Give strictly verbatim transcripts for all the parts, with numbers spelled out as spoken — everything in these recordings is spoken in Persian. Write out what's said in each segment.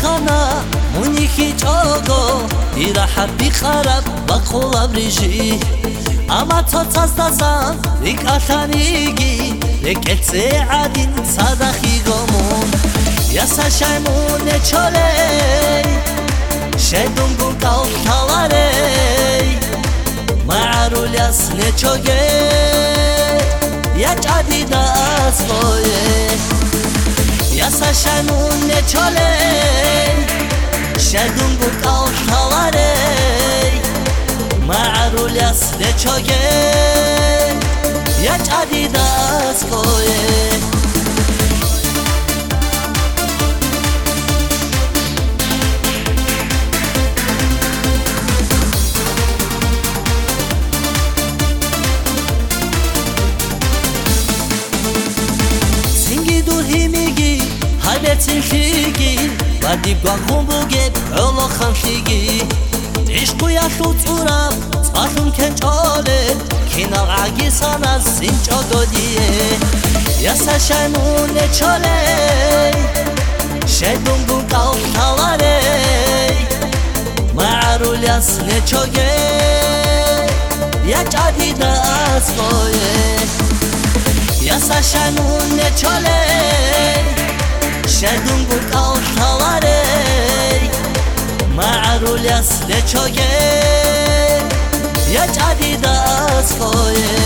خانا مونيخي چوغو ديرا حبي خراب بقولا بريجي اما توتاز دازان ريك اتانيگي لكتسي عادين صداخي غمون ياسا شايمون چولي شدونگون قوتالاري معرول ياس نچوگي ياچ عديدا اسقوي ياسا شايمون چولي شدونگون قوتالاري معرول ياس نچوگي ياچ عديدا اسقوي Halletsinchigi Vadi gwakhumbuge Olo khamshigi Ishqu yashu tsurab Tsqashum kenchole Kinal agi sana sincho dodiye Yasa shaymun echole Shedungun kauftalare Ma'arul yas nechoge Yach adida asqoye Yasa shaymun echole شدونگو قوتالاره معرول یاس نچوگه یا جدید از خویه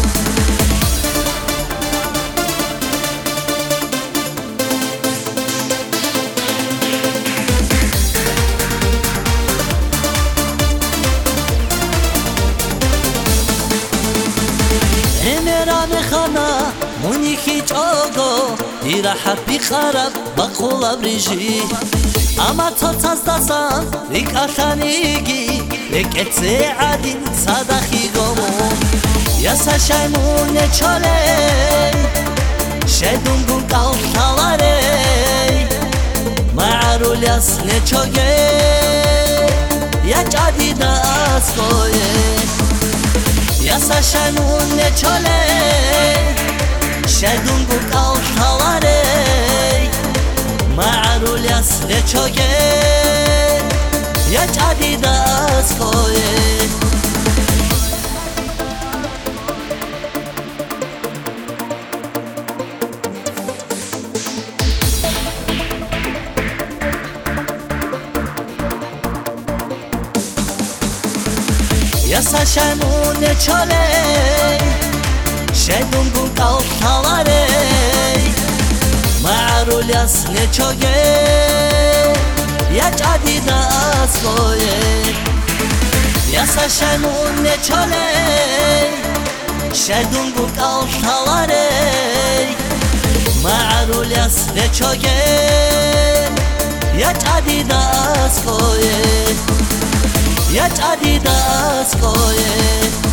امران خانا مونيخي چوغو ديرا حبي خراب بقولا بريجي اما توتاز دازان ريك اتانيگي لكتسي عادين صداخي غمون ياسا شايمون چولي شدونگون قوتالاري معرول ياس نچوگي ياچ عديدا اسقوي ياسا شايمون چولي شدونگو قوتالاري معرول ياس نچوگي ياچ عديدا اسقوي ياسا شايمون چولي شدونگون قوتالاري معرول ياس نچوگي ياچ عديدا اسقوي ياسا شايمون چولي شدونگون قوتالاري معرول ياس نچوگي ياچ عديدا اسقوي ياچ عديدا اسقوي